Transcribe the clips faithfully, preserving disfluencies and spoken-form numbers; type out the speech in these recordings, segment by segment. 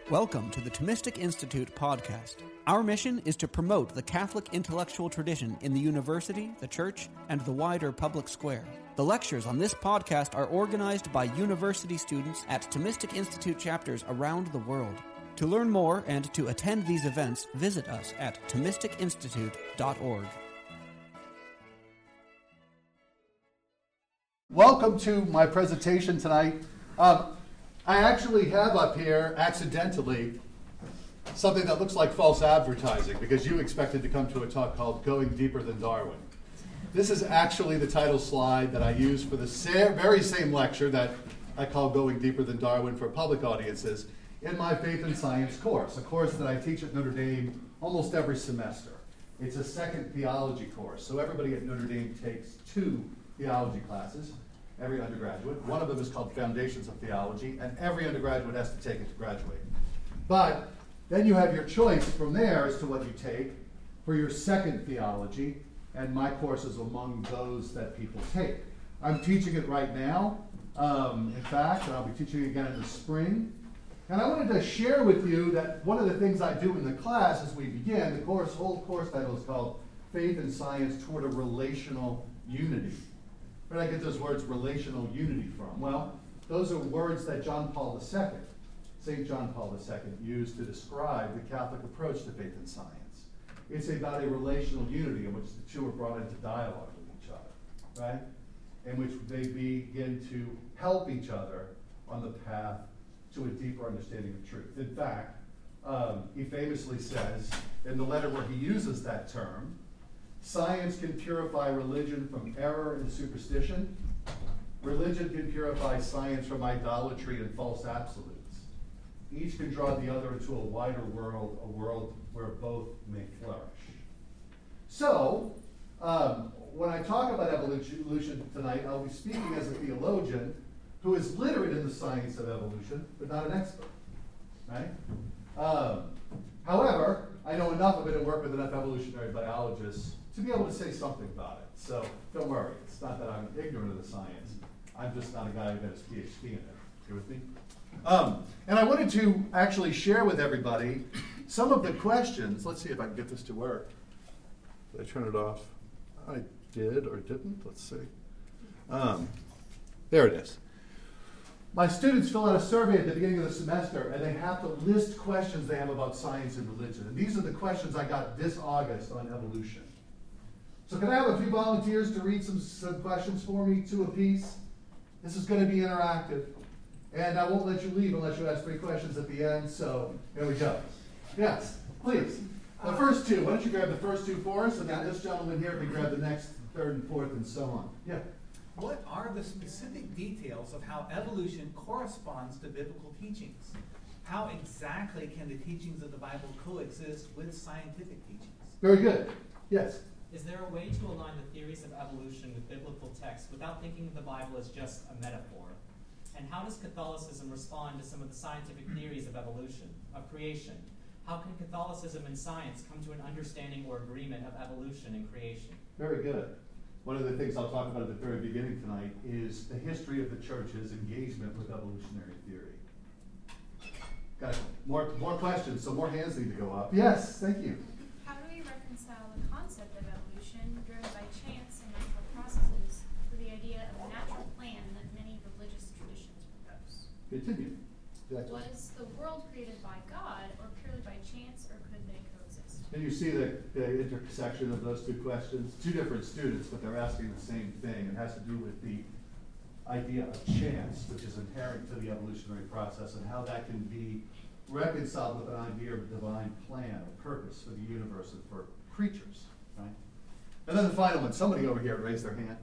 Welcome to the Thomistic Institute podcast. Our mission is to promote the Catholic intellectual tradition in the university, the church, and the wider public square. The lectures on this podcast are organized by university students at Thomistic Institute chapters around the world. To learn more and to attend these events, visit us at thomistic institute dot org. Welcome to my presentation tonight. Um, I actually have up here, accidentally, something that looks like false advertising because you expected to come to a talk called Going Deeper Than Darwin. This is actually the title slide that I use for the sa- very same lecture that I call Going Deeper Than Darwin for public audiences in my Faith and Science course, a course that I teach at Notre Dame almost every semester. It's a second theology course, so everybody at Notre Dame takes two theology classes. Every undergraduate. One of them is called Foundations of Theology, and every undergraduate has to take it to graduate. But then you have your choice from there as to what you take for your second theology, and my course is among those that people take. I'm teaching it right now, um, in fact, and I'll be teaching it again in the spring. And I wanted to share with you that one of the things I do in the class as we begin, the course, whole course title is called Faith and Science Toward a Relational Unity. Where did I get those words, relational unity, from? Well, those are words that John Paul the Second, Saint John Paul the Second, used to describe the Catholic approach to faith and science. It's about a relational unity in which the two are brought into dialogue with each other, right? In which they begin to help each other on the path to a deeper understanding of truth. In fact, um, he famously says, in the letter where he uses that term, science can purify religion from error and superstition. Religion can purify science from idolatry and false absolutes. Each can draw the other into a wider world, a world where both may flourish. So, um, when I talk about evolution tonight, I'll be speaking as a theologian who is literate in the science of evolution, but not an expert, right? Um, however, I know enough of it and work with enough evolutionary biologists to be able to say something about it. So don't worry, it's not that I'm ignorant of the science. I'm just not a guy who got his P H D in it. You with me? Um, and I wanted to actually share with everybody some of the questions. Let's see if I can get this to work. Did I turn it off? I did or didn't. Let's see. Um, there it is. My students fill out a survey at the beginning of the semester, and they have to list questions they have about science and religion. And these are the questions I got this August on evolution. So can I have a few volunteers to read some, some questions for me, two apiece? This is going to be interactive. And I won't let you leave unless you ask three questions at the end, so here we go. Yes, please. The first two, why don't you grab the first two for us, and then this gentleman here can grab the next, third, and fourth, and so on. Yeah. What are the specific details of how evolution corresponds to biblical teachings? How exactly can the teachings of the Bible coexist with scientific teachings? Very good. Yes? Is there a way to align the theories of evolution with biblical texts without thinking of the Bible as just a metaphor? And how does Catholicism respond to some of the scientific theories of evolution, of creation? How can Catholicism and science come to an understanding or agreement of evolution and creation? Very good. One of the things I'll talk about at the very beginning tonight is the history of the church's engagement with evolutionary theory. Got more, more questions, so more hands need to go up. Yes, thank you. How do we reconcile the concept of evolution driven by chance and natural processes with the idea of a natural plan that many religious traditions propose? Continue. Exactly. Was the world created by God or purely by chance, or could they coexist? And you see the, the intersection of those two questions. Two different students, but they're asking the same thing. It has to do with the idea of chance, which is inherent to the evolutionary process, and how that can be reconciled with an idea of divine plan or purpose for the universe and for creatures, right? And then the final one, somebody over here raised their hand.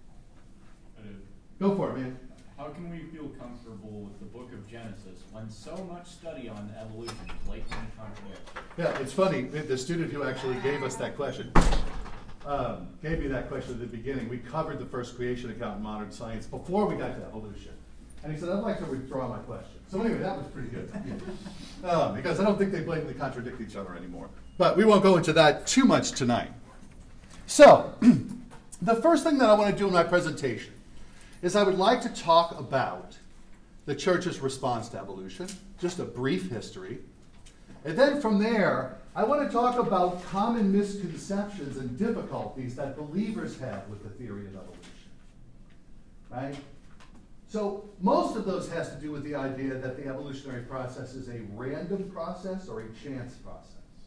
I did. Go for it, man. How can we feel comfortable with the book of Genesis when so much study on evolution blatantly contradicts? Yeah, it's funny. The student who actually gave us that question um, gave me that question at the beginning. We covered the first creation account in modern science before we got to evolution. And he said, I'd like to withdraw my question. So anyway, that was pretty good. um, because I don't think they blatantly contradict each other anymore. But we won't go into that too much tonight. So, the first thing that I want to do in my presentation is I would like to talk about the church's response to evolution, just a brief history. And then from there, I want to talk about common misconceptions and difficulties that believers have with the theory of evolution. Right? So most of those has to do with the idea that the evolutionary process is a random process or a chance process.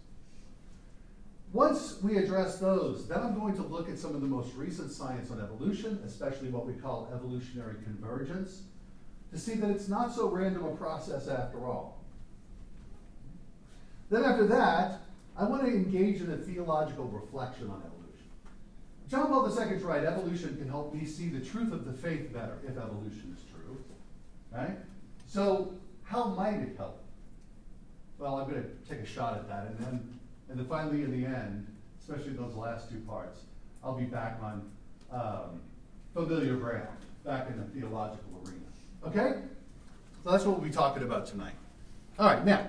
Once we address those, then I'm going to look at some of the most recent science on evolution, especially what we call evolutionary convergence, to see that it's not so random a process after all. Then after that, I want to engage in a theological reflection on evolution. John Paul the Second's right, evolution can help me see the truth of the faith better if evolution is true. Right? So how might it help? Well, I'm going to take a shot at that, and then And then finally, in the end, especially those last two parts, I'll be back on um, familiar ground, back in the theological arena. Okay? So that's what we'll be talking about tonight. All right, now,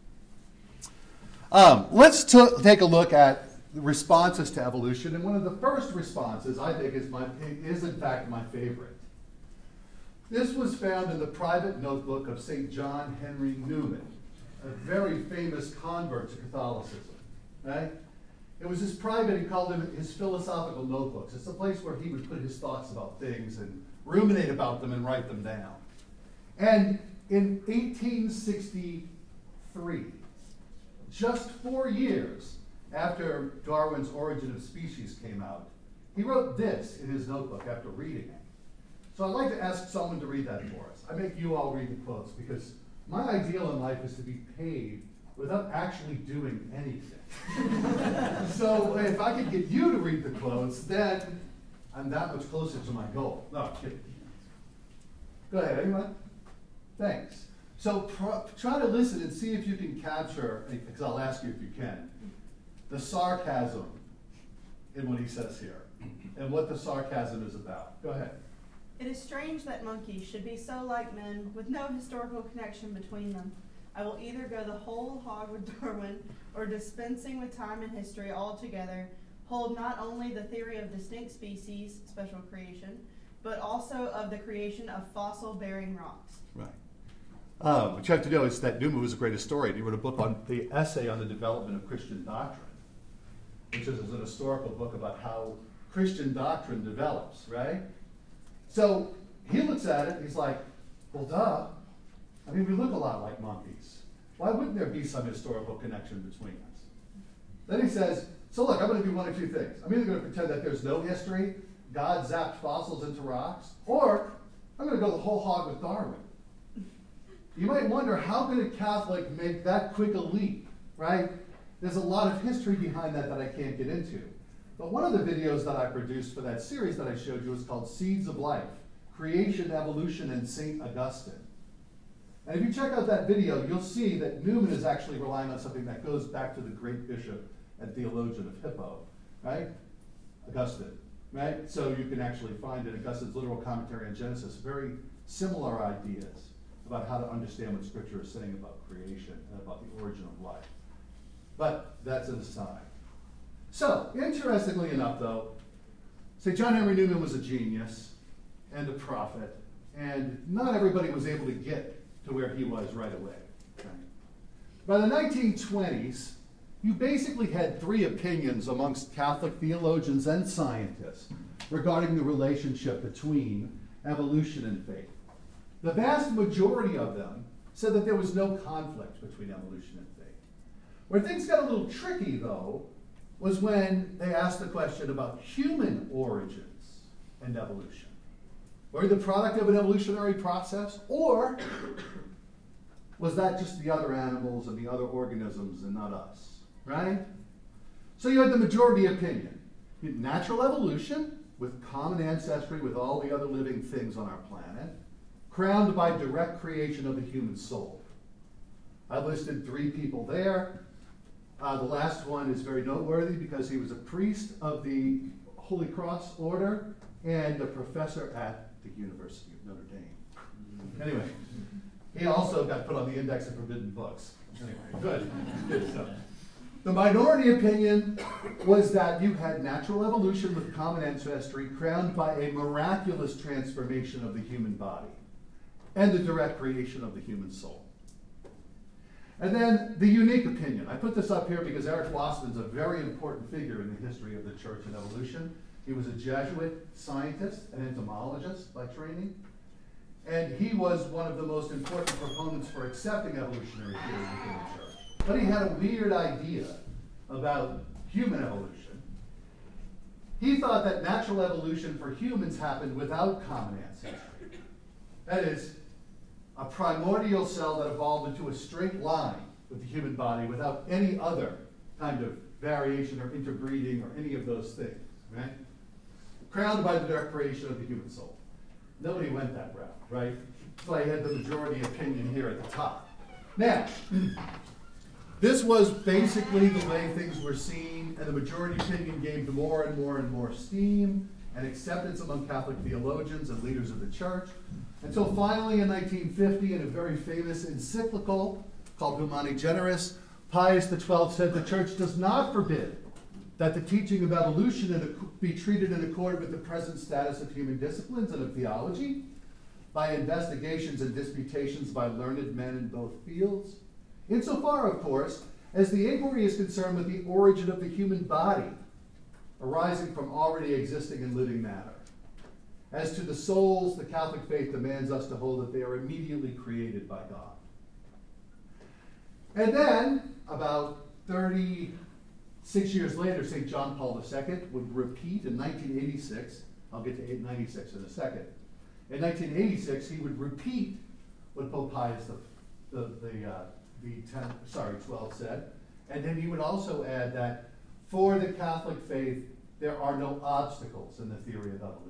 um, let's t- take a look at responses to evolution. And one of the first responses, I think, is, my, is in fact my favorite. This was found in the private notebook of Saint John Henry Newman, a very famous convert to Catholicism. Right? It was his private, he called them his philosophical notebooks. It's a place where he would put his thoughts about things and ruminate about them and write them down. And in eighteen sixty-three, just four years after Darwin's Origin of Species came out, he wrote this in his notebook after reading it. So I'd like to ask someone to read that for us. I make you all read the quotes because my ideal in life is to be paid without actually doing anything. So if I could get you to read the quotes, then I'm that much closer to my goal. No, I'm kidding. Go ahead, anyone? Thanks. So pro- try to listen and see if you can capture, because I'll ask you if you can, the sarcasm in what he says here, and what the sarcasm is about. Go ahead. It is strange that monkeys should be so like men, with no historical connection between them. I will either go the whole hog with Darwin, or dispensing with time and history altogether, hold not only the theory of distinct species, special creation, but also of the creation of fossil-bearing rocks. Right. Um, what you have to know is that Newman was a great historian. He wrote a book on the essay on the development of Christian doctrine, which is an historical book about how Christian doctrine develops, right? So he looks at it, he's like, well, duh. I mean, we look a lot like monkeys. Why wouldn't there be some historical connection between us? Then he says, so look, I'm going to do one of two things. I'm either going to pretend that there's no history, God zapped fossils into rocks, or I'm going to go the whole hog with Darwin. You might wonder, how could a Catholic make that quick a leap, right? There's a lot of history behind that that I can't get into. But one of the videos that I produced for that series that I showed you is called Seeds of Life, Creation, Evolution, and Saint Augustine. And if you check out that video, you'll see that Newman is actually relying on something that goes back to the great bishop and theologian of Hippo, right? Augustine, right? So you can actually find in Augustine's literal commentary on Genesis very similar ideas about how to understand what Scripture is saying about creation and about the origin of life. But that's an aside. So, interestingly enough, though, Saint John Henry Newman was a genius and a prophet, and not everybody was able to get to where he was right away. Right? By the nineteen twenties, you basically had three opinions amongst Catholic theologians and scientists regarding the relationship between evolution and faith. The vast majority of them said that there was no conflict between evolution and faith. Where things got a little tricky, though, was when they asked the question about human origins and evolution. Were we the product of an evolutionary process, or was that just the other animals and the other organisms and not us, right? So you had the majority opinion. You had natural evolution with common ancestry with all the other living things on our planet, crowned by direct creation of the human soul. I listed three people there. Uh, the last one is very noteworthy because he was a priest of the Holy Cross Order and a professor at the University of Notre Dame. Anyway, he also got put on the index of forbidden books. Anyway, good. Good stuff. The minority opinion was that you had natural evolution with common ancestry crowned by a miraculous transformation of the human body. and the direct creation of the human soul. And then the unique opinion. I put this up here because Eric Wassman's a very important figure in the history of the church and evolution. He was a Jesuit scientist, an entomologist by training, and he was one of the most important proponents for accepting evolutionary theory within the church. But he had a weird idea about human evolution. He thought that natural evolution for humans happened without common ancestry. That is, a primordial cell that evolved into a straight line with the human body without any other kind of variation or interbreeding or any of those things, right? Crowned by the direct creation of the human soul. Nobody went that route, right? So I had the majority opinion here at the top. Now, this was basically the way things were seen, and the majority opinion gained more and more and more steam and acceptance among Catholic theologians and leaders of the church, until finally in nineteen fifty, in a very famous encyclical called Humani Generis, Pius the twelfth said the church does not forbid that the teaching of evolution be treated in accord with the present status of human disciplines and of theology, by investigations and disputations by learned men in both fields, insofar, of course, as the inquiry is concerned with the origin of the human body, arising from already existing and living matter. As to the souls, the Catholic faith demands us to hold that they are immediately created by God. And then, about thirty-six years later, Saint John Paul the Second would repeat in nineteen eighty-six, I'll get to eight ninety-six in a second. In nineteen eighty-six, he would repeat what Pope Pius the, the, the, uh, the ten, sorry, twelve said, and then he would also add that for the Catholic faith, there are no obstacles in the theory of evolution.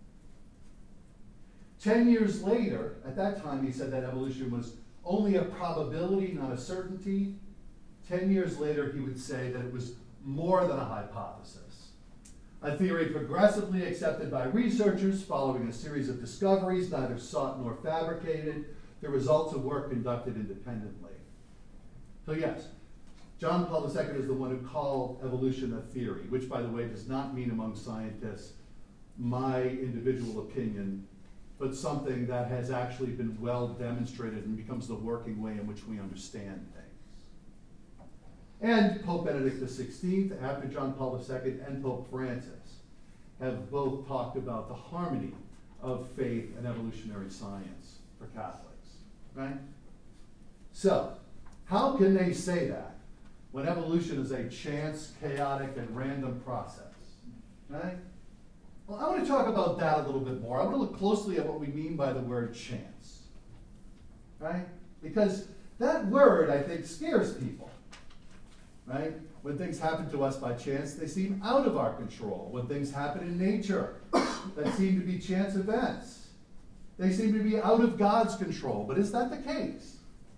Ten years later, at that time, he said that evolution was only a probability, not a certainty. Ten years later, he would say that it was more than a hypothesis. A theory progressively accepted by researchers following a series of discoveries, neither sought nor fabricated, the results of work conducted independently. So yes, John Paul the Second is the one who called evolution a theory, which, by the way, does not mean among scientists my individual opinion, but something that has actually been well demonstrated and becomes the working way in which we understand things. And Pope Benedict the sixteenth, after John Paul the Second, and Pope Francis have both talked about the harmony of faith and evolutionary science for Catholics, right? So, how can they say that when evolution is a chance, chaotic, and random process, right? Well, I want to talk about that a little bit more. I want to look closely at what we mean by the word chance, right? Because that word, I think, scares people, right? When things happen to us by chance, they seem out of our control. When things happen in nature that seem to be chance events, they seem to be out of God's control. But is that the case?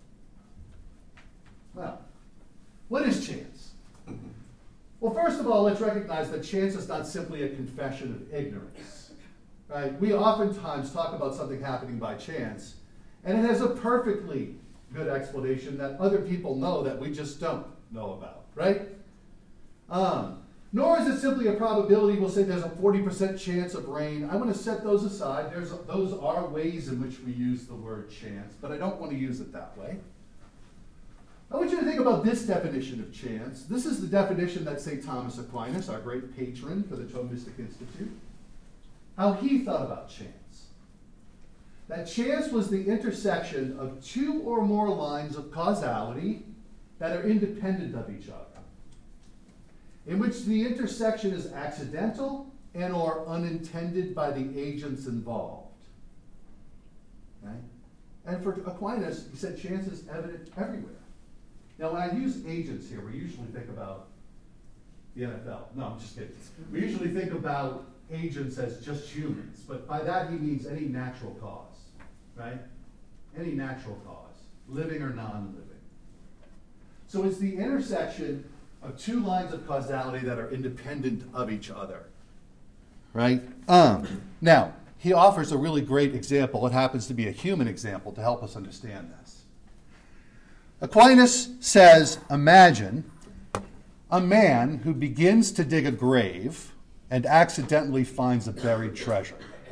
Well, what is chance? Well, first of all, let's recognize that chance is not simply a confession of ignorance, right? We oftentimes talk about something happening by chance, and it has a perfectly good explanation that other people know that we just don't know about, right? Um, nor is it simply a probability. We'll say there's a forty percent chance of rain. I want to set those aside. There's, those are ways in which we use the word chance, but I don't want to use it that way. I want you to think about this definition of chance. This is the definition that Saint Thomas Aquinas, our great patron for the Thomistic Institute, how he thought about chance. That chance was the intersection of two or more lines of causality that are independent of each other, in which the intersection is accidental and or unintended by the agents involved. Okay? And for Aquinas, he said chance is evident everywhere. Now, when I use agents here, we usually think about the N F L. No, I'm just kidding. We usually think about agents as just humans, but by that he means any natural cause, right? Any natural cause, living or non-living. So it's the intersection of two lines of causality that are independent of each other, right? Um, now, he offers a really great example. It happens to be a human example to help us understand this. Aquinas says, imagine a man who begins to dig a grave and accidentally finds a buried treasure.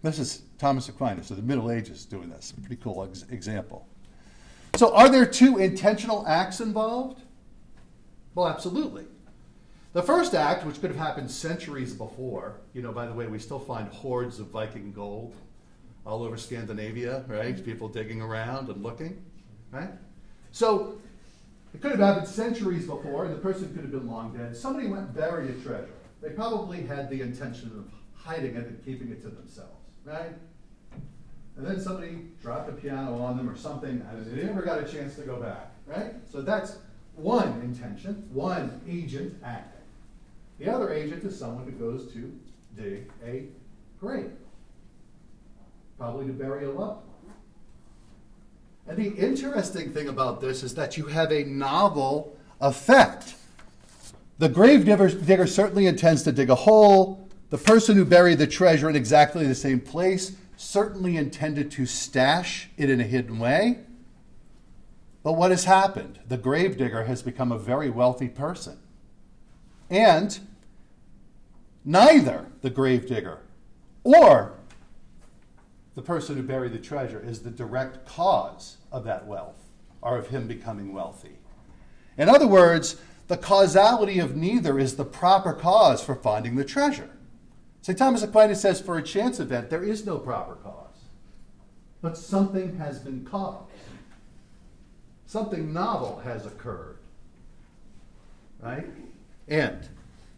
This is Thomas Aquinas of the Middle Ages doing this. Pretty cool ex- example. So are there two intentional acts involved? Well, absolutely. The first act, which could have happened centuries before, you know, by the way, we still find hoards of Viking gold all over Scandinavia, right? People digging around and looking, right? So it could have happened centuries before, and the person could have been long dead. Somebody went and buried a treasure. They probably had the intention of hiding it and keeping it to themselves, right? And then somebody dropped a piano on them or something, and they never got a chance to go back, right? So that's one intention, one agent acting. The other agent is someone who goes to dig a grave, probably to bury a loved one. And the interesting thing about this is that you have a novel effect. The grave digger, digger certainly intends to dig a hole. The person who buried the treasure in exactly the same place certainly intended to stash it in a hidden way. But what has happened? The grave digger has become a very wealthy person. And neither the grave digger or the person who buried the treasure is the direct cause of that wealth or of him becoming wealthy. In other words, the causality of neither is the proper cause for finding the treasure. Saint Thomas Aquinas says for a chance event, there is no proper cause. But something has been caused. Something novel has occurred. Right? And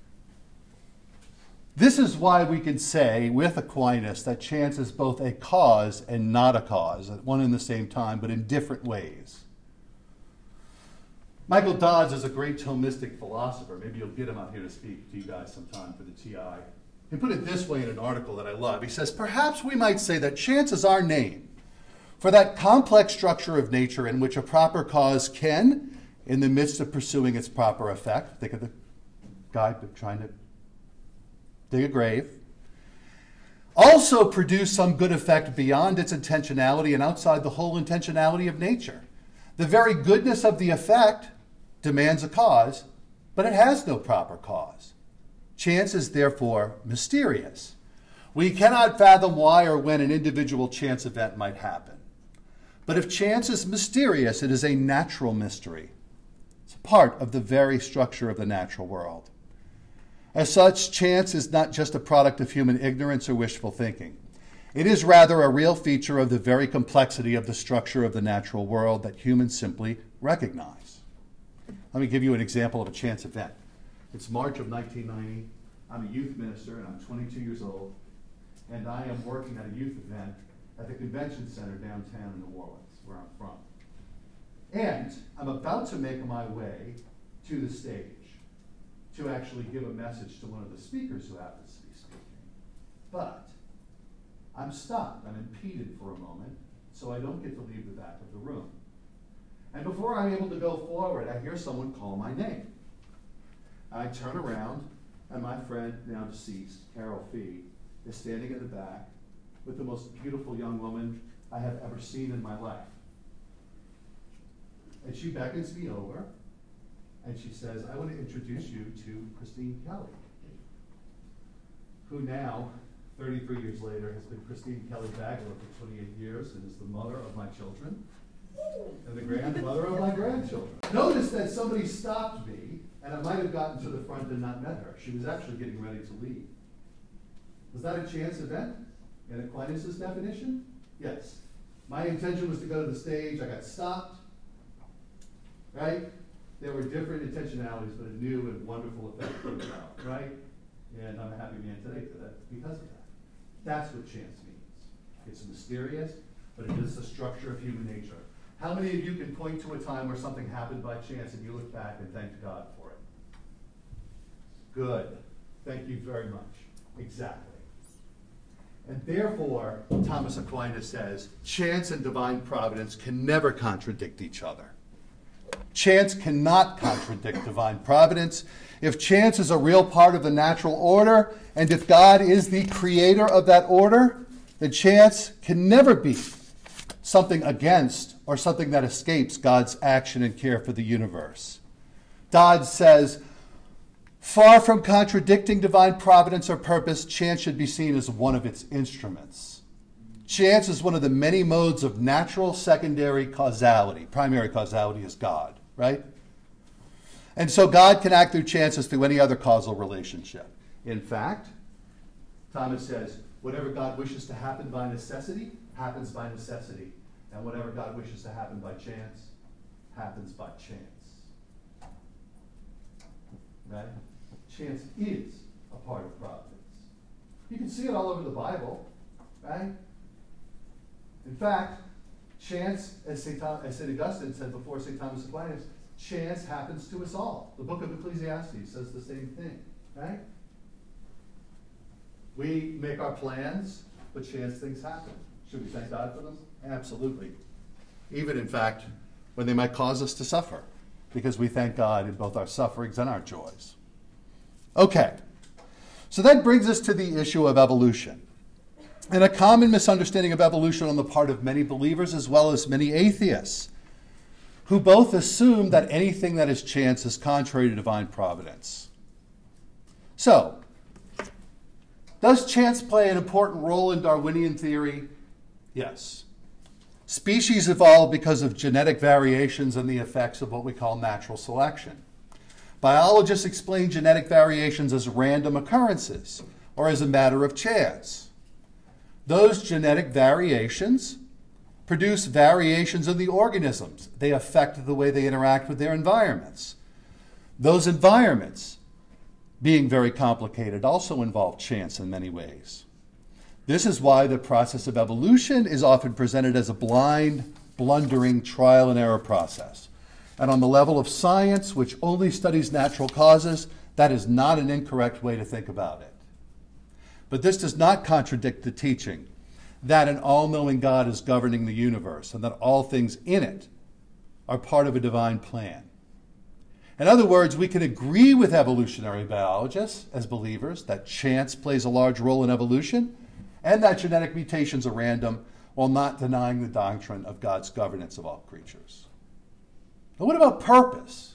this is why we can say with Aquinas that chance is both a cause and not a cause, at one and the same time, but in different ways. Michael Dodds is a great Thomistic philosopher. Maybe you'll get him out here to speak to you guys sometime for the T I. He put it this way in an article that I love. He says, perhaps we might say that chance is our name for that complex structure of nature in which a proper cause can, in the midst of pursuing its proper effect, think of the guy trying to dig a grave, also produce some good effect beyond its intentionality and outside the whole intentionality of nature. The very goodness of the effect demands a cause, but it has no proper cause. Chance is therefore mysterious. We cannot fathom why or when an individual chance event might happen. But if chance is mysterious, it is a natural mystery. It's part of the very structure of the natural world. As such, chance is not just a product of human ignorance or wishful thinking. It is rather a real feature of the very complexity of the structure of the natural world that humans simply recognize. Let me give you an example of a chance event. It's March of nineteen ninety. I'm a youth minister, and I'm twenty-two years old, and I am working at a youth event at the convention center downtown in New Orleans, where I'm from. And I'm about to make my way to the stage to actually give a message to one of the speakers who happens to be speaking. But I'm stopped. I'm impeded for a moment, so I don't get to leave the back of the room. And before I'm able to go forward, I hear someone call my name. I turn around, and my friend, now deceased, Carol Fee, is standing in the back with the most beautiful young woman I have ever seen in my life. And she beckons me over, and she says, I want to introduce you to Christine Kelly, who now, thirty-three years later, has been Christine Kelly Bagler for twenty-eight years and is the mother of my children and the grandmother of my grandchildren. Notice that somebody stopped me, and I might have gotten to the front and not met her. She was actually getting ready to leave. Was that a chance event in Aquinas' definition? Yes. My intention was to go to the stage. I got stopped. Right? There were different intentionalities, but a new and wonderful effect came about. Right? And I'm a happy man today for that, because of that. That's what chance means. It's mysterious, but it is the structure of human nature. How many of you can point to a time where something happened by chance and you look back and thanked God for it? Good. Thank you very much. Exactly. And therefore, Thomas Aquinas says, chance and divine providence can never contradict each other. Chance cannot contradict divine providence. If chance is a real part of the natural order, and if God is the creator of that order, then chance can never be something against or something that escapes God's action and care for the universe. Dodds says, far from contradicting divine providence or purpose, chance should be seen as one of its instruments. Chance is one of the many modes of natural secondary causality. Primary causality is God, right? And so God can act through chances through any other causal relationship. In fact, Thomas says, whatever God wishes to happen by necessity, happens by necessity. And whatever God wishes to happen by chance, happens by chance. Right? Chance is a part of providence. You can see it all over the Bible, right? In fact, chance, as Saint Tom, as Saint Augustine said before Saint Thomas Aquinas, chance happens to us all. The book of Ecclesiastes says the same thing, right? We make our plans, but chance things happen. Should we thank God for them? Absolutely. Even, in fact, when they might cause us to suffer, because we thank God in both our sufferings and our joys. Okay, so that brings us to the issue of evolution. And a common misunderstanding of evolution on the part of many believers as well as many atheists, who both assume that anything that is chance is contrary to divine providence. So, does chance play an important role in Darwinian theory? Yes. Species evolve because of genetic variations and the effects of what we call natural selection. Biologists explain genetic variations as random occurrences or as a matter of chance. Those genetic variations produce variations in the organisms. They affect the way they interact with their environments. Those environments, being very complicated, also involve chance in many ways. This is why the process of evolution is often presented as a blind, blundering trial and error process. And on the level of science, which only studies natural causes, that is not an incorrect way to think about it. But this does not contradict the teaching that an all-knowing God is governing the universe and that all things in it are part of a divine plan. In other words, we can agree with evolutionary biologists as believers that chance plays a large role in evolution and that genetic mutations are random, while not denying the doctrine of God's governance of all creatures. But what about purpose?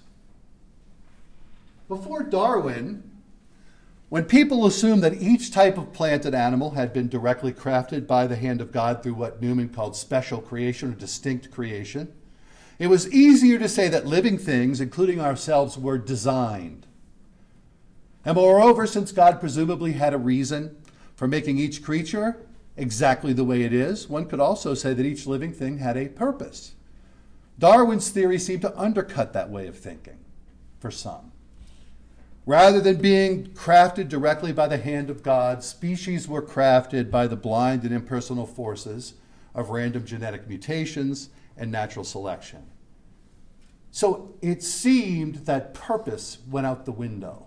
Before Darwin, when people assumed that each type of plant and animal had been directly crafted by the hand of God through what Newman called special creation or distinct creation, it was easier to say that living things, including ourselves, were designed. And moreover, since God presumably had a reason for making each creature exactly the way it is, one could also say that each living thing had a purpose. Darwin's theory seemed to undercut that way of thinking for some. Rather than being crafted directly by the hand of God, species were crafted by the blind and impersonal forces of random genetic mutations and natural selection. So it seemed that purpose went out the window.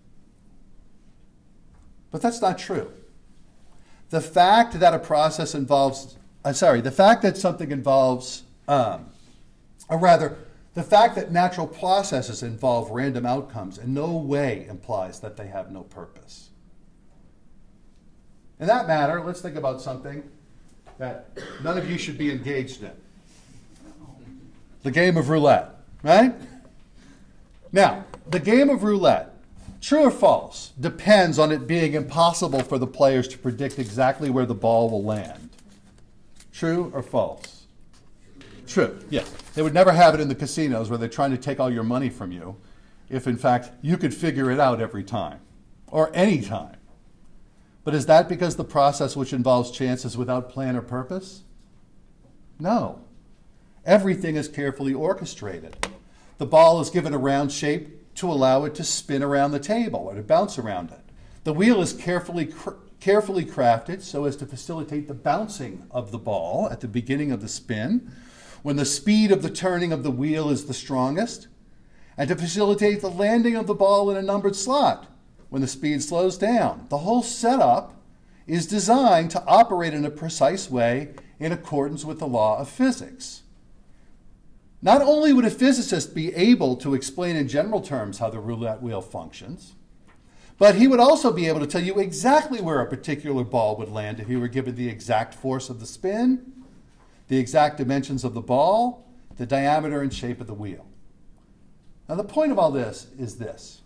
But that's not true. The fact that a process involves, uh, sorry, the fact that something involves, um, or rather, the fact that natural processes involve random outcomes in no way implies that they have no purpose. In that matter, let's think about something that none of you should be engaged in. The game of roulette, right? Now, the game of roulette, true or false, depends on it being impossible for the players to predict exactly where the ball will land. True or false? True, yeah. They would never have it in the casinos where they're trying to take all your money from you if, in fact, you could figure it out every time or any time. But is that because the process which involves chance is without plan or purpose? No. Everything is carefully orchestrated. The ball is given a round shape to allow it to spin around the table or to bounce around it. The wheel is carefully cr- carefully crafted so as to facilitate the bouncing of the ball at the beginning of the spin, when the speed of the turning of the wheel is the strongest, and to facilitate the landing of the ball in a numbered slot when the speed slows down. The whole setup is designed to operate in a precise way in accordance with the law of physics. Not only would a physicist be able to explain in general terms how the roulette wheel functions, but he would also be able to tell you exactly where a particular ball would land if he were given the exact force of the spin, the exact dimensions of the ball, the diameter and shape of the wheel. Now, the point of all this is this.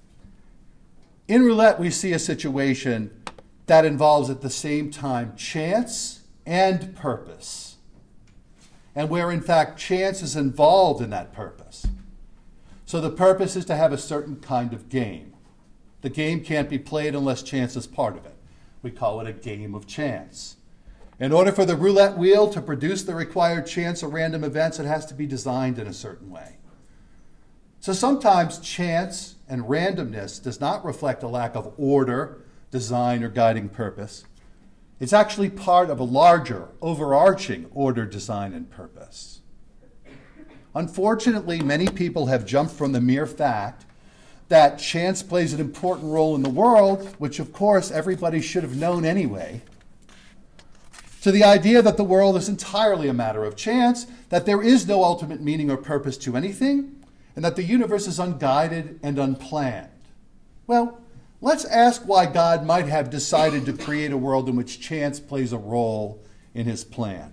In roulette, we see a situation that involves at the same time chance and purpose, and where in fact chance is involved in that purpose. So the purpose is to have a certain kind of game. The game can't be played unless chance is part of it. We call it a game of chance. In order for the roulette wheel to produce the required chance or random events, it has to be designed in a certain way. So sometimes chance and randomness does not reflect a lack of order, design, or guiding purpose. It's actually part of a larger, overarching order, design, and purpose. Unfortunately, many people have jumped from the mere fact that chance plays an important role in the world, which of course everybody should have known anyway, to the idea that the world is entirely a matter of chance, that there is no ultimate meaning or purpose to anything, and that the universe is unguided and unplanned. Well, let's ask why God might have decided to create a world in which chance plays a role in his plan.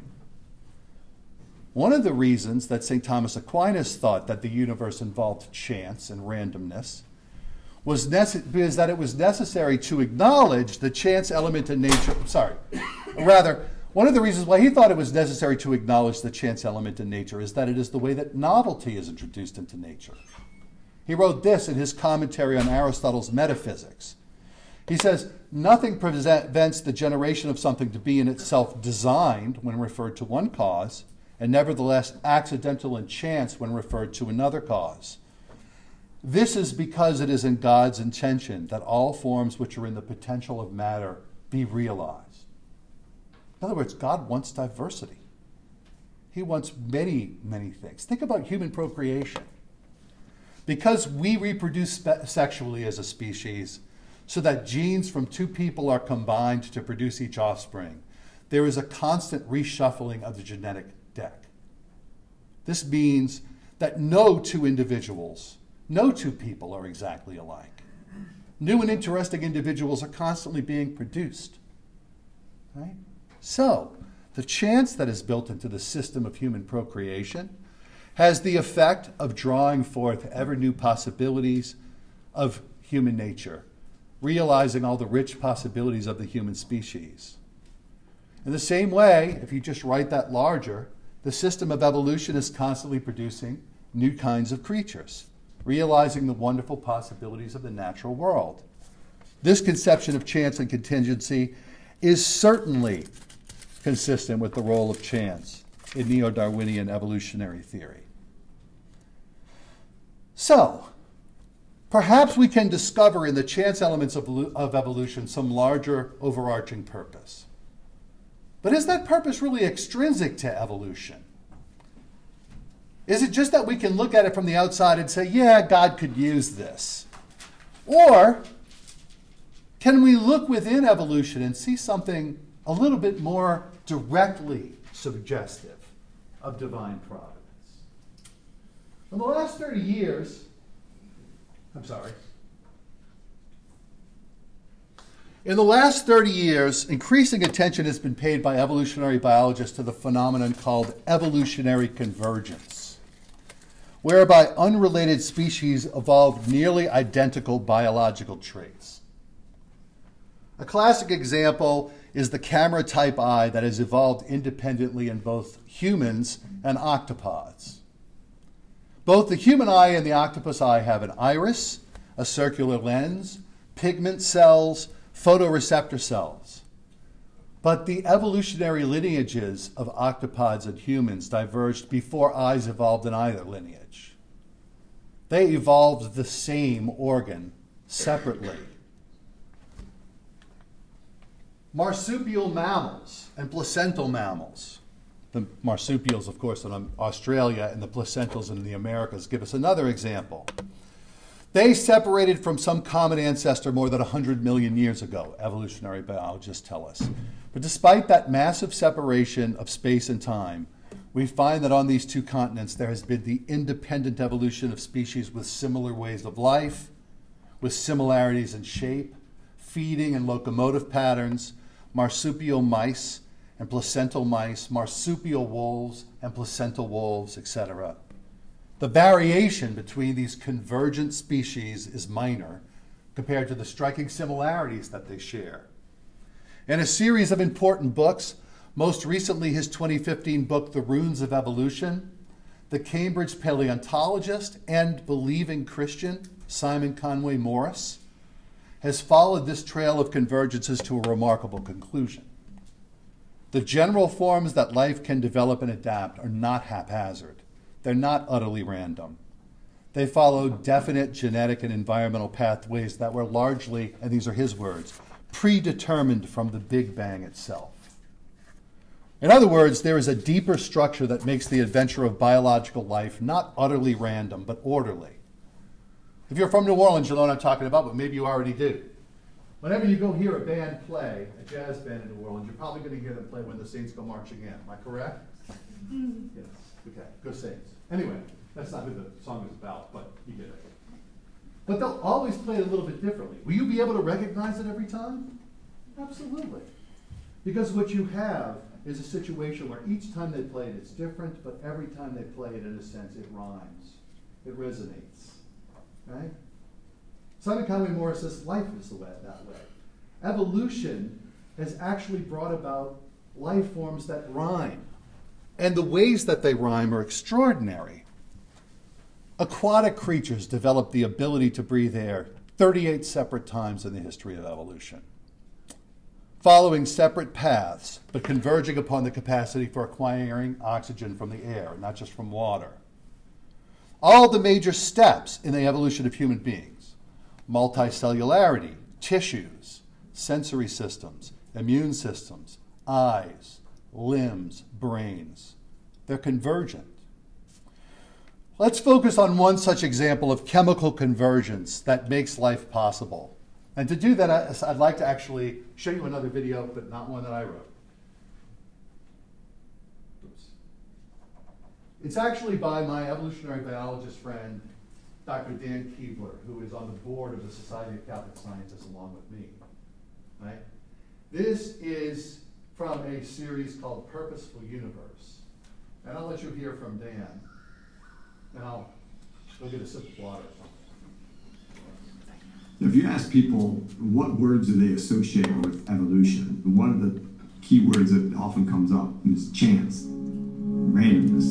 One of the reasons that Saint Thomas Aquinas thought that the universe involved chance and randomness was nece- because that it was necessary to acknowledge the chance element in nature. Sorry, rather, one of the reasons why he thought it was necessary to acknowledge the chance element in nature is that it is the way that novelty is introduced into nature. He wrote this in his commentary on Aristotle's Metaphysics. He says, nothing prevents the generation of something to be in itself designed when referred to one cause, and nevertheless accidental and chance when referred to another cause. This is because it is in God's intention that all forms which are in the potential of matter be realized. In other words, God wants diversity. He wants many, many things. Think about human procreation. Because we reproduce spe- sexually as a species, so that genes from two people are combined to produce each offspring, there is a constant reshuffling of the genetic deck. This means that no two individuals, no two people are exactly alike. New and interesting individuals are constantly being produced. Right? So, the chance that is built into the system of human procreation has the effect of drawing forth ever new possibilities of human nature, realizing all the rich possibilities of the human species. In the same way, if you just write that larger, the system of evolution is constantly producing new kinds of creatures, realizing the wonderful possibilities of the natural world. This conception of chance and contingency is certainly consistent with the role of chance in neo-Darwinian evolutionary theory. So, perhaps we can discover in the chance elements of, of evolution some larger overarching purpose. But is that purpose really extrinsic to evolution? Is it just that we can look at it from the outside and say, yeah, God could use this? Or can we look within evolution and see something a little bit more directly suggestive of divine providence? In the last thirty years, I'm sorry. In the last thirty years, increasing attention has been paid by evolutionary biologists to the phenomenon called evolutionary convergence, whereby unrelated species evolved nearly identical biological traits. A classic example is the camera-type eye that has evolved independently in both humans and octopods. Both the human eye and the octopus eye have an iris, a circular lens, pigment cells, photoreceptor cells. But the evolutionary lineages of octopods and humans diverged before eyes evolved in either lineage. They evolved the same organ separately. Marsupial mammals and placental mammals, the marsupials, of course, in Australia and the placentals in the Americas, give us another example. They separated from some common ancestor more than one hundred million years ago, evolutionary biologists tell us. But despite that massive separation of space and time, we find that on these two continents there has been the independent evolution of species with similar ways of life, with similarities in shape, feeding and locomotive patterns, marsupial mice and placental mice, marsupial wolves and placental wolves, et cetera. The variation between these convergent species is minor compared to the striking similarities that they share. In a series of important books, most recently his twenty fifteen book, The Runes of Evolution, the Cambridge paleontologist and believing Christian Simon Conway Morris has followed this trail of convergences to a remarkable conclusion. The general forms that life can develop and adapt are not haphazard. They're not utterly random. They follow definite genetic and environmental pathways that were largely, and these are his words, predetermined from the Big Bang itself. In other words, there is a deeper structure that makes the adventure of biological life not utterly random, but orderly. If you're from New Orleans, you'll know what I'm talking about, but maybe you already do. Whenever you go hear a band play, a jazz band in New Orleans, you're probably going to hear them play When the Saints Go Marching In. Am I correct? Mm-hmm. Yes. Okay. Go Saints. Anyway, that's not who the song is about, but you get it. But they'll always play it a little bit differently. Will you be able to recognize it every time? Absolutely. Because what you have is a situation where each time they play it, it's different, but every time they play it, in a sense, it rhymes. It resonates. Right? Simon Conway Morris says life is the way, that way. Evolution has actually brought about life forms that rhyme. And the ways that they rhyme are extraordinary. Aquatic creatures developed the ability to breathe air thirty-eight separate times in the history of evolution, following separate paths, but converging upon the capacity for acquiring oxygen from the air, not just from water. All the major steps in the evolution of human beings, multicellularity, tissues, sensory systems, immune systems, eyes, limbs, brains, they're convergent. Let's focus on one such example of chemical convergence that makes life possible. And to do that, I'd like to actually show you another video, but not one that I wrote. Oops. It's actually by my evolutionary biologist friend, Doctor Dan Keebler, who is on the board of the Society of Catholic Scientists along with me. Right? This is from a series called Purposeful Universe. And I'll let you hear from Dan. And I'll go get a sip of water. If you ask people what words do they associate with evolution, one of the key words that often comes up is chance, randomness.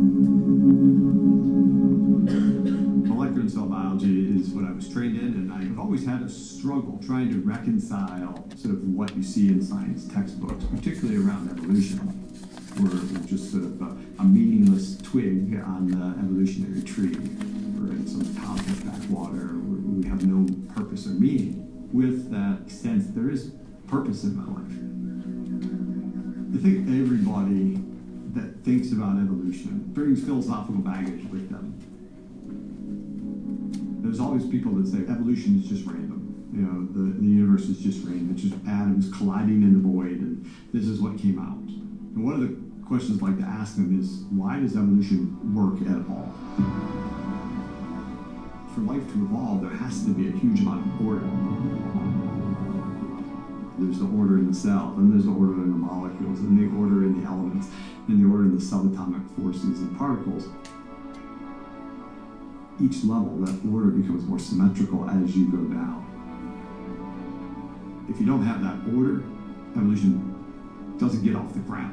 Molecular and cell biology is what I was trained in, and I've always had a struggle trying to reconcile sort of what you see in science textbooks, particularly around evolution. We're just sort of a, a meaningless twig on the evolutionary tree. We're in some cosmic backwater. We're, we have no purpose or meaning. With that sense, there is purpose in my life. I think everybody that thinks about evolution brings philosophical baggage with them. There's always people that say evolution is just random. You know, the, the universe is just random. It's just atoms colliding in the void, and this is what came out. And one of the questions I'd like to ask them is, why does evolution work at all? For life to evolve, there has to be a huge amount of order. There's the order in the cell, and there's the order in the molecules, and the order in the elements, and the order in the subatomic forces and particles. Each level, that order becomes more symmetrical as you go down. If you don't have that order, evolution doesn't get off the ground.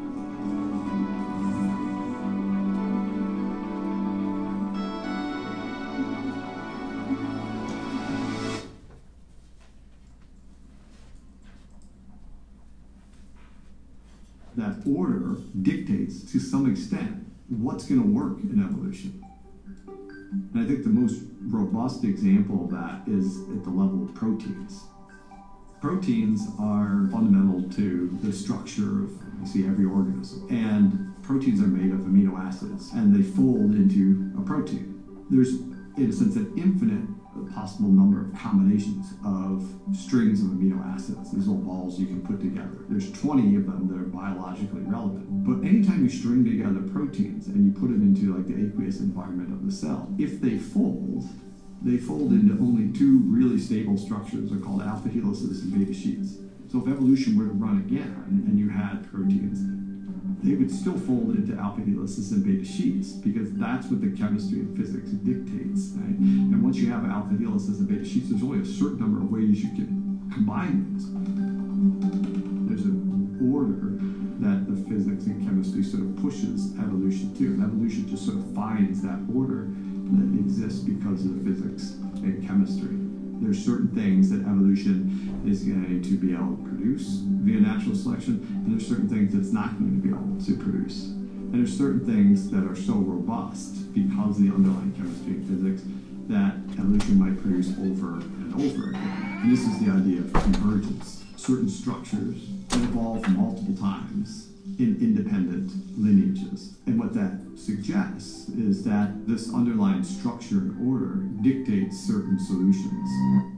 That order dictates, to some extent, what's going to work in evolution. And I think the most robust example of that is at the level of proteins. Proteins are fundamental to the structure of, you see, every organism. And proteins are made of amino acids, and they fold into a protein. There's, in a sense, an infinite possible number of combinations of strings of amino acids, these little balls you can put together. There's twenty of them that are biologically relevant. But anytime you string together proteins and you put it into like the aqueous environment of the cell, if they fold, they fold into only two really stable structures. They're called alpha helices and beta sheets. So if evolution were to run again and you had proteins, they would still fold into alpha helices and beta sheets, because that's what the chemistry and physics dictates. Right? And once you have alpha helices and beta sheets, there's only a certain number of ways you can combine things. There's an order pushes evolution too. And evolution just sort of finds that order that exists because of physics and chemistry. There's certain things that evolution is going to be able to produce via natural selection, and there's certain things it's not going to be able to produce. And there's certain things that are so robust because of the underlying chemistry and physics that evolution might produce over and over again. And this is the idea of convergence. Certain structures that evolve multiple times in independent lineages. And what that suggests is that this underlying structure and order dictates certain solutions.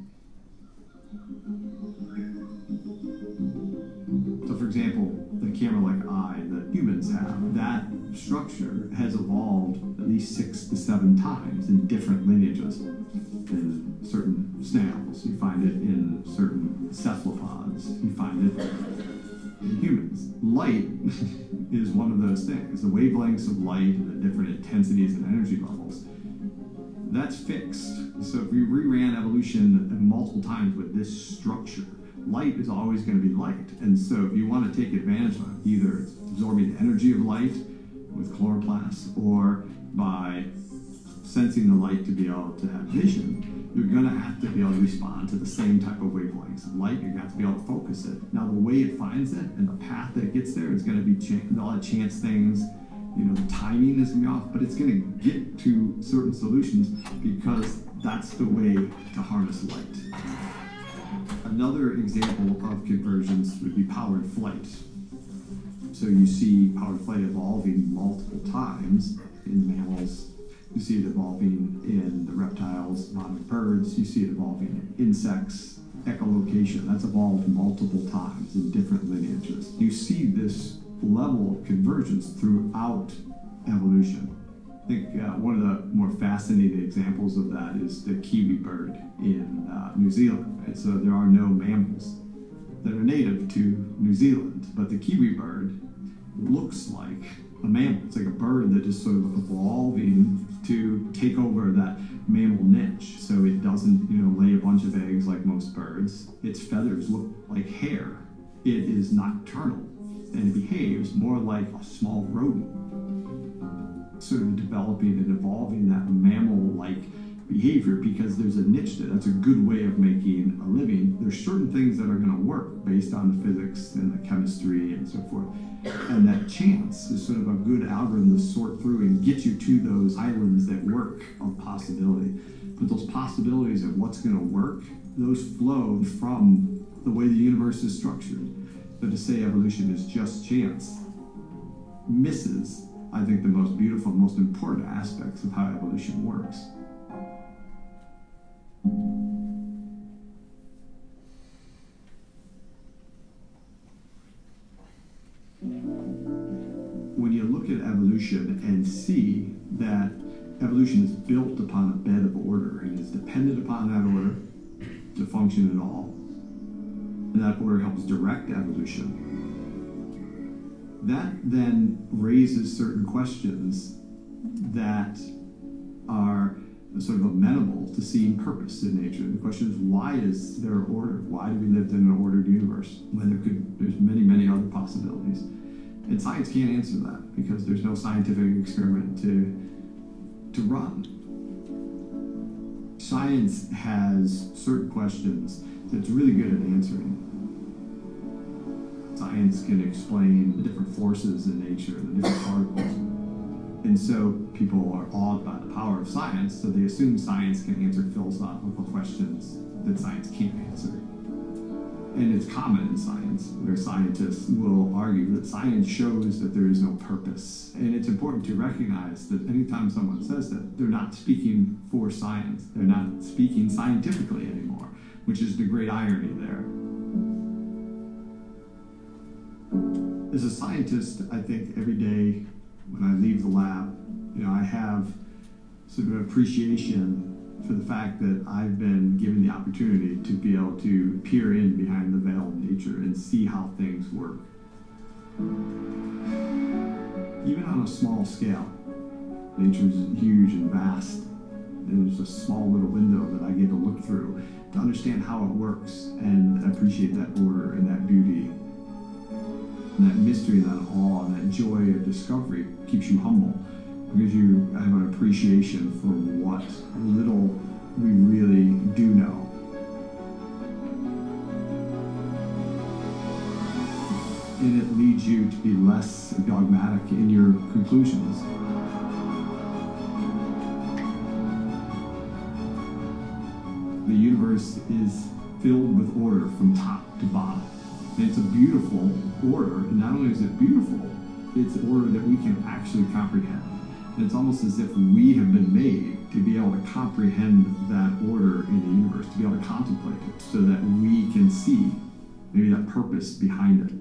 So for example, the camera-like eye that humans have, that structure has evolved at least six to seven times in different lineages. In certain snails, you find it in certain cephalopods, you find it in humans. Light is one of those things. The wavelengths of light, the different intensities and energy levels, that's fixed. So if we reran evolution multiple times with this structure, light is always going to be light. And so if you want to take advantage of it, either it's absorbing the energy of light with chloroplasts or by sensing the light to be able to have vision, you're going to have to be able to respond to the same type of wavelengths of light. You're going to have to be able to focus it. Now, the way it finds it and the path that it gets there is going to be a lot of chance things. You know, the timing is going to be off, but it's going to get to certain solutions because that's the way to harness light. Another example of convergence would be powered flight. So you see powered flight evolving multiple times in mammals. You see it evolving in the reptiles, modern birds. You see it evolving in insects. Echolocation, that's evolved multiple times in different lineages. You see this level of convergence throughout evolution. I think uh, one of the more fascinating examples of that is the kiwi bird in uh, New Zealand. Right? So there are no mammals that are native to New Zealand, but the kiwi bird looks like a mammal. It's like a bird that is sort of evolving to take over that mammal niche. So it doesn't, you know, lay a bunch of eggs like most birds. Its feathers look like hair. It is nocturnal, and it behaves more like a small rodent. Sort of developing and evolving that mammal-like behavior because there's a niche there. That's a good way of making a living. There's certain things that are going to work based on the physics and the chemistry and so forth. And that chance is sort of a good algorithm to sort through and get you to those islands that work of possibility. But those possibilities of what's going to work, those flow from the way the universe is structured. So to say evolution is just chance misses, I think, the most beautiful, most important aspects of how evolution works. When you look at evolution and see that evolution is built upon a bed of order and is dependent upon that order to function at all, and that order helps direct evolution, that then raises certain questions that are sort of amenable to seeing purpose in nature. The question is, why is there order? Why do we live in an ordered universe when there could, there's many, many other possibilities? And science can't answer that because there's no scientific experiment to, to run. Science has certain questions that it's really good at answering. Science can explain the different forces in nature, the different particles. And so people are awed by the power of science, so they assume science can answer philosophical questions that science can't answer. And it's common in science, where scientists will argue that science shows that there is no purpose. And it's important to recognize that anytime someone says that, they're not speaking for science. They're not speaking scientifically anymore, which is the great irony there. As a scientist, I think every day when I leave the lab, you know, I have sort of an appreciation for the fact that I've been given the opportunity to be able to peer in behind the veil of nature and see how things work. Even on a small scale, nature is huge and vast, and there's a small little window that I get to look through to understand how it works and appreciate that order and that beauty. And that mystery, that awe, that joy of discovery keeps you humble because you have an appreciation for what little we really do know. And it leads you to be less dogmatic in your conclusions. The universe is filled with order from top to bottom. And it's a beautiful order, and not only is it beautiful, it's order that we can actually comprehend. And it's almost as if we have been made to be able to comprehend that order in the universe, to be able to contemplate it, so that we can see maybe that purpose behind it.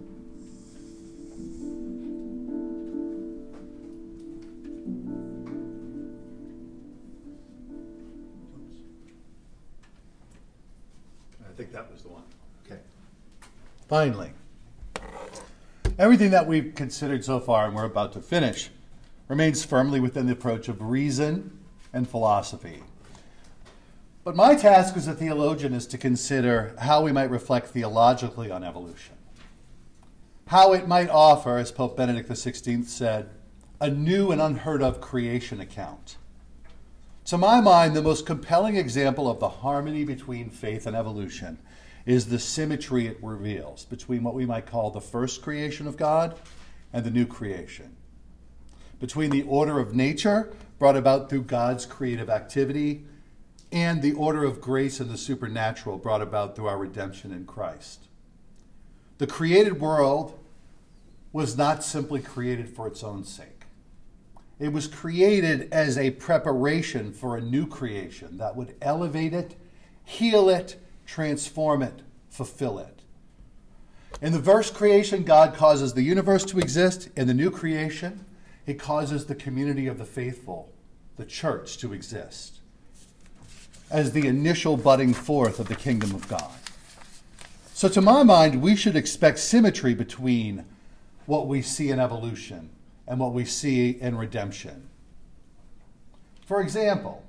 I think that was the one. Okay. Finally, everything that we've considered so far and we're about to finish remains firmly within the approach of reason and philosophy. But my task as a theologian is to consider how we might reflect theologically on evolution. How it might offer, as Pope Benedict the sixteenth said, a new and unheard of creation account. To my mind, the most compelling example of the harmony between faith and evolution is the symmetry it reveals between what we might call the first creation of God and the new creation. Between the order of nature brought about through God's creative activity and the order of grace and the supernatural brought about through our redemption in Christ. The created world was not simply created for its own sake. It was created as a preparation for a new creation that would elevate it, heal it, transform it, fulfill it. In the first creation, God causes the universe to exist. In the new creation, He causes the community of the faithful, the church, to exist as the initial budding forth of the kingdom of God. So to my mind, we should expect symmetry between what we see in evolution and what we see in redemption. For example,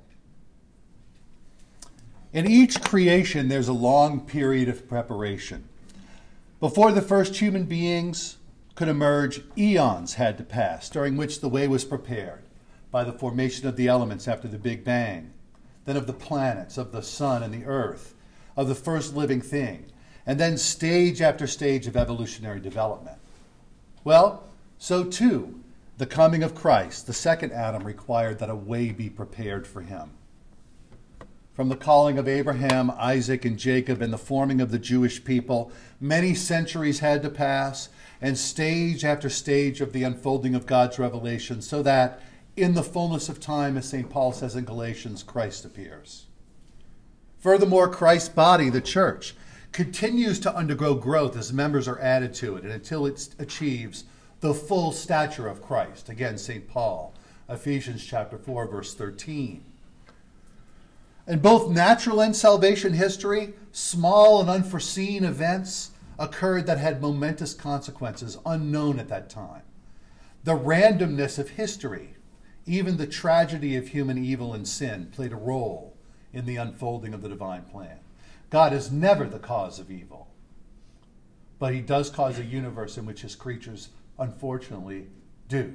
in each creation, there's a long period of preparation. Before the first human beings could emerge, eons had to pass, during which the way was prepared by the formation of the elements after the Big Bang, then of the planets, of the sun and the earth, of the first living thing, and then stage after stage of evolutionary development. Well, so too, the coming of Christ, the second Adam, required that a way be prepared for him. From the calling of Abraham, Isaac, and Jacob, and the forming of the Jewish people, many centuries had to pass, and stage after stage of the unfolding of God's revelation, so that in the fullness of time, as Saint Paul says in Galatians, Christ appears. Furthermore, Christ's body, the church, continues to undergo growth as members are added to it, and until it achieves the full stature of Christ. Again, Saint Paul, Ephesians chapter four, verse thirteen. In both natural and salvation history, small and unforeseen events occurred that had momentous consequences unknown at that time. The randomness of history, even the tragedy of human evil and sin, played a role in the unfolding of the divine plan. God is never the cause of evil, but he does cause a universe in which his creatures, unfortunately, do.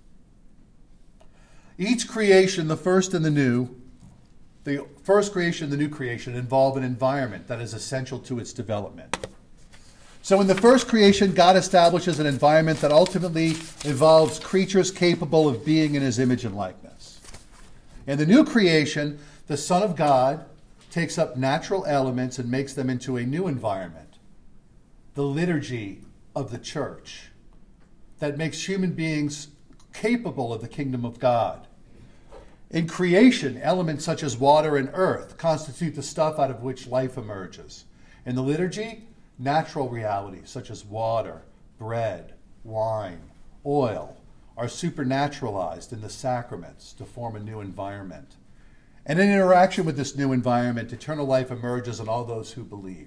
Each creation, the first and the new, the first creation and the new creation, involve an environment that is essential to its development. So in the first creation, God establishes an environment that ultimately involves creatures capable of being in his image and likeness. In the new creation, the Son of God takes up natural elements and makes them into a new environment, the liturgy of the church, that makes human beings capable of the kingdom of God. In creation, elements such as water and earth constitute the stuff out of which life emerges. In the liturgy, natural realities such as water, bread, wine, oil are supernaturalized in the sacraments to form a new environment. And in interaction with this new environment, eternal life emerges in all those who believe.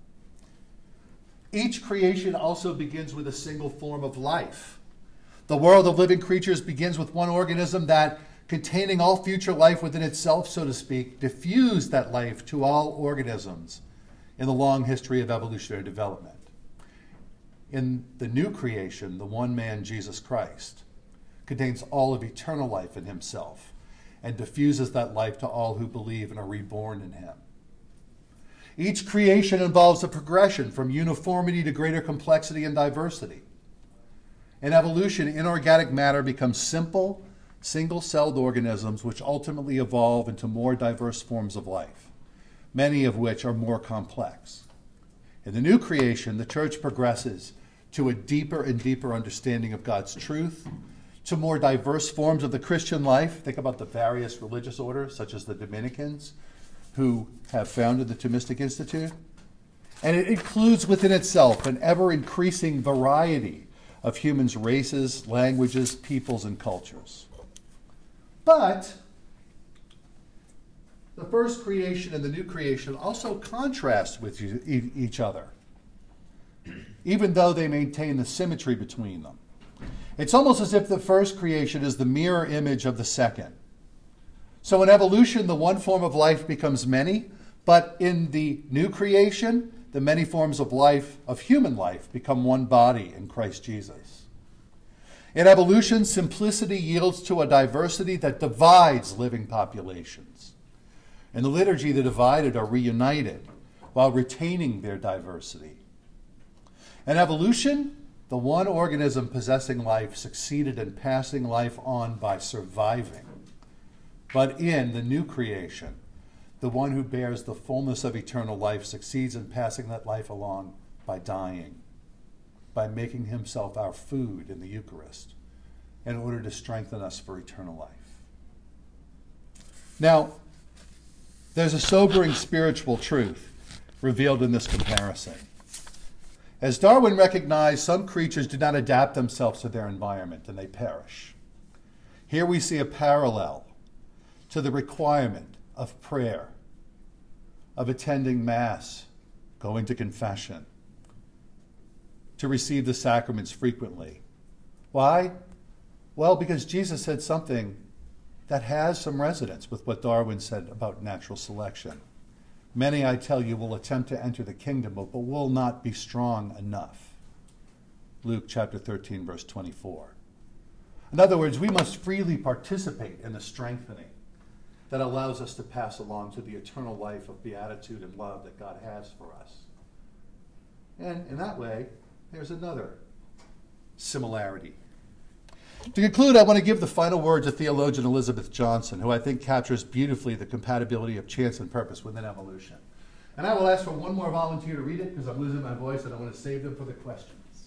Each creation also begins with a single form of life. The world of living creatures begins with one organism that, containing all future life within itself, so to speak, diffused that life to all organisms in the long history of evolutionary development. in the new creation, the one man, Jesus Christ, contains all of eternal life in himself and diffuses that life to all who believe and are reborn in him. Each creation involves a progression from uniformity to greater complexity and diversity. In evolution, inorganic matter becomes simple, single-celled organisms which ultimately evolve into more diverse forms of life, many of which are more complex. In the new creation, the church progresses to a deeper and deeper understanding of God's truth, to more diverse forms of the Christian life. Think about the various religious orders, such as the Dominicans, who have founded the Thomistic Institute. And it includes within itself an ever-increasing variety of humans' races, languages, peoples, and cultures. But the first creation and the new creation also contrast with each other, even though they maintain the symmetry between them. It's almost as if the first creation is the mirror image of the second. So in evolution, the one form of life becomes many, but in the new creation, the many forms of life, of human life, become one body in Christ Jesus. In evolution, simplicity yields to a diversity that divides living populations. In the liturgy, the divided are reunited while retaining their diversity. In evolution, the one organism possessing life succeeded in passing life on by surviving. But in the new creation, the one who bears the fullness of eternal life succeeds in passing that life along by dying, by making himself our food in the Eucharist, in order to strengthen us for eternal life. Now, there's a sobering spiritual truth revealed in this comparison. As Darwin recognized, some creatures do not adapt themselves to their environment and they perish. Here we see a parallel to the requirement of prayer, of attending Mass, going to confession, to receive the sacraments frequently. Why? Well, because Jesus said something that has some resonance with what Darwin said about natural selection. Many, I tell you, will attempt to enter the kingdom, but will not be strong enough. Luke chapter thirteen, verse twenty-four. In other words, we must freely participate in the strengthening that allows us to pass along to the eternal life of beatitude and love that God has for us. And in that way, there's another similarity. To conclude, I want to give the final word to theologian Elizabeth Johnson, who I think captures beautifully the compatibility of chance and purpose within evolution. And I will ask for one more volunteer to read it because I'm losing my voice and I want to save them for the questions.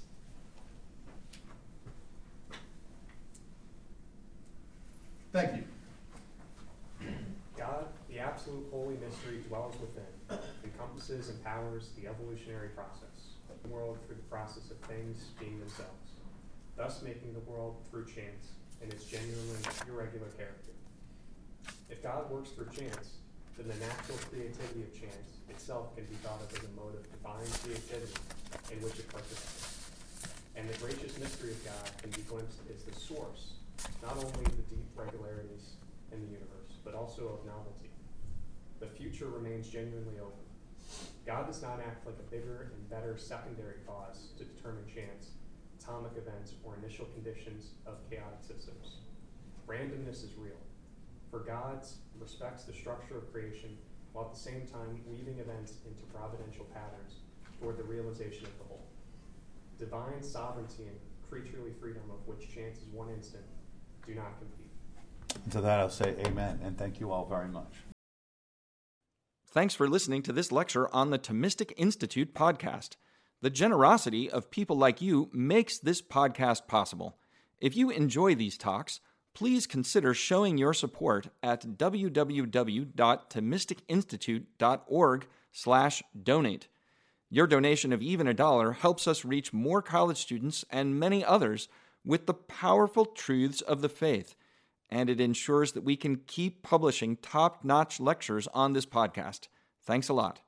Thank you. God, the absolute holy mystery, dwells within, encompasses and powers the evolutionary process of the world through the process of things being themselves, thus making the world through chance and its genuinely irregular character. If God works through chance, then the natural creativity of chance itself can be thought of as a mode of divine creativity in which it participates. And the gracious mystery of God can be glimpsed as the source, not only of the deep regularities in the universe, but also of novelty. The future remains genuinely open. God does not act like a bigger and better secondary cause to determine chance, atomic events, or initial conditions of chaotic systems. Randomness is real, for God respects the structure of creation while at the same time weaving events into providential patterns toward the realization of the whole. Divine sovereignty and creaturely freedom, of which chance is one instant, do not compete. And to that I'll say amen, and thank you all very much. Thanks for listening to this lecture on the Thomistic Institute podcast. The generosity of people like you makes this podcast possible. If you enjoy these talks, please consider showing your support at w w w dot thomistic institute dot org slash donate. Your donation of even a dollar helps us reach more college students and many others with the powerful truths of the faith, and it ensures that we can keep publishing top-notch lectures on this podcast. Thanks a lot.